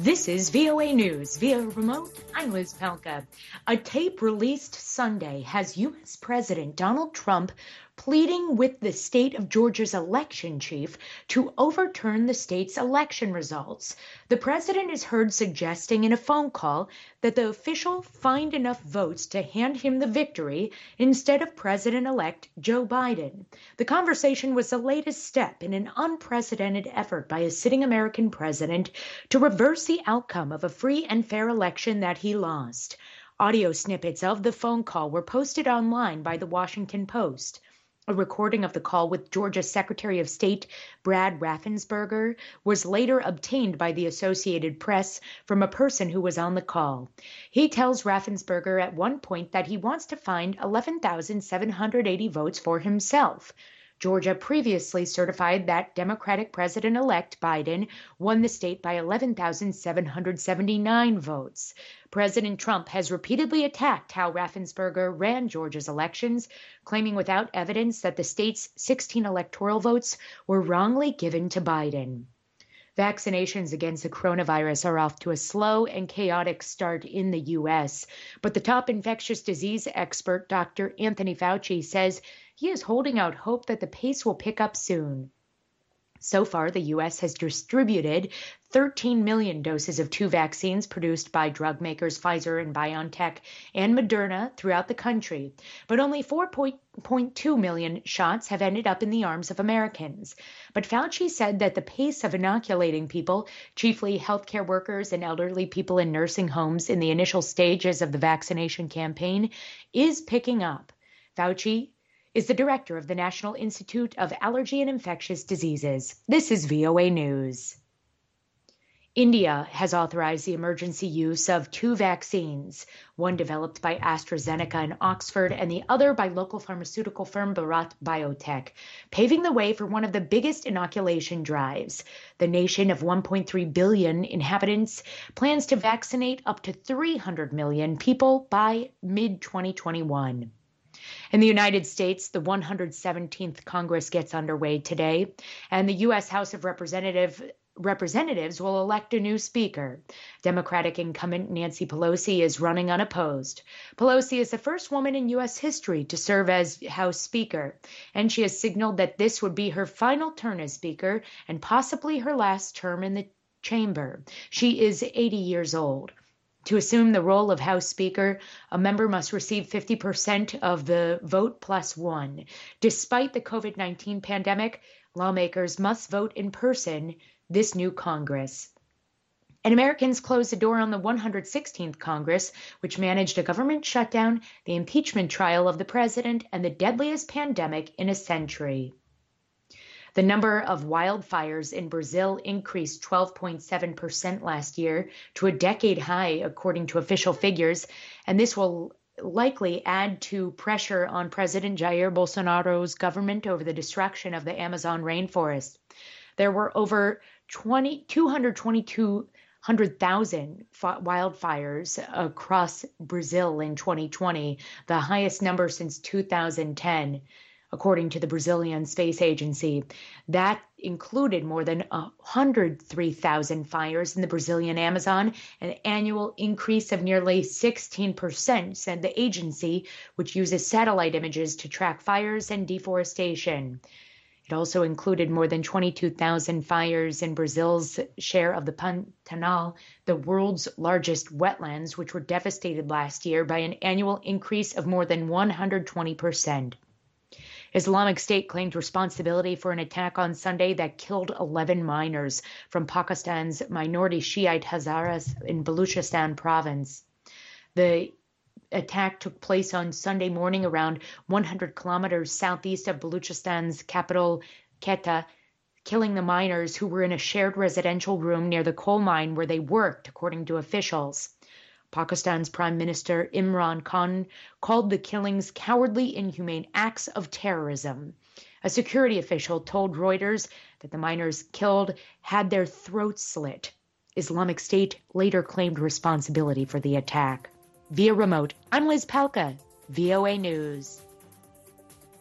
This is VOA News. Via remote, I'm Liz Palka. A tape released Sunday has U.S. President Donald Trump pleading with the state of Georgia's election chief to overturn the state's election results. The president is heard suggesting in a phone call that the official find enough votes to hand him the victory instead of President-elect Joe Biden. The conversation was the latest step in an unprecedented effort by a sitting American president to reverse the outcome of a free and fair election that he lost. Audio snippets of the phone call were posted online by the Washington Post. A recording of the call with Georgia Secretary of State Brad Raffensperger was later obtained by the Associated Press from a person who was on the call. He tells Raffensperger at one point that he wants to find 11,780 votes for himself. Georgia previously certified that Democratic President-elect Biden won the state by 11,779 votes. President Trump has repeatedly attacked how Raffensperger ran Georgia's elections, claiming without evidence that the state's 16 electoral votes were wrongly given to Biden. Vaccinations against the coronavirus are off to a slow and chaotic start in the U.S., but the top infectious disease expert, Dr. Anthony Fauci, says he is holding out hope that the pace will pick up soon. So far, the U.S. has distributed 13 million doses of two vaccines produced by drug makers Pfizer and BioNTech and Moderna throughout the country, but only 4.2 million shots have ended up in the arms of Americans. But Fauci said that the pace of inoculating people, chiefly healthcare workers and elderly people in nursing homes in the initial stages of the vaccination campaign, is picking up. Fauci is the director of the National Institute of Allergy and Infectious Diseases. This is VOA News. India has authorized the emergency use of two vaccines, one developed by AstraZeneca in Oxford and the other by local pharmaceutical firm Bharat Biotech, paving the way for one of the biggest inoculation drives. The nation of 1.3 billion inhabitants plans to vaccinate up to 300 million people by mid-2021. In the United States, the 117th Congress gets underway today, and the U.S. House of Representatives will elect a new speaker. Democratic incumbent Nancy Pelosi is running unopposed. Pelosi is the first woman in U.S. history to serve as House Speaker, and she has signaled that this would be her final turn as Speaker and possibly her last term in the chamber. She is 80 years old. To assume the role of House Speaker, a member must receive 50% of the vote plus one. Despite the COVID-19 pandemic, lawmakers must vote in person this new Congress. And Americans closed the door on the 116th Congress, which managed a government shutdown, the impeachment trial of the president, and the deadliest pandemic in a century. The number of wildfires in Brazil increased 12.7% last year to a decade high, according to official figures, and this will likely add to pressure on President Jair Bolsonaro's government over the destruction of the Amazon rainforest. There were over 222,000 wildfires across Brazil in 2020, the highest number since 2010. According to the Brazilian Space Agency. That included more than 103,000 fires in the Brazilian Amazon, an annual increase of nearly 16%, said the agency, which uses satellite images to track fires and deforestation. It also included more than 22,000 fires in Brazil's share of the Pantanal, the world's largest wetlands, which were devastated last year by an annual increase of more than 120%. Islamic State claimed responsibility for an attack on Sunday that killed 11 miners from Pakistan's minority Shiite Hazaras in Baluchistan province. The attack took place on Sunday morning around 100 kilometers southeast of Baluchistan's capital, Quetta, killing the miners who were in a shared residential room near the coal mine where they worked, according to officials. Pakistan's Prime Minister Imran Khan called the killings cowardly, inhumane acts of terrorism. A security official told Reuters that the miners killed had their throats slit. Islamic State later claimed responsibility for the attack. Via remote, I'm Liz Palka, VOA News.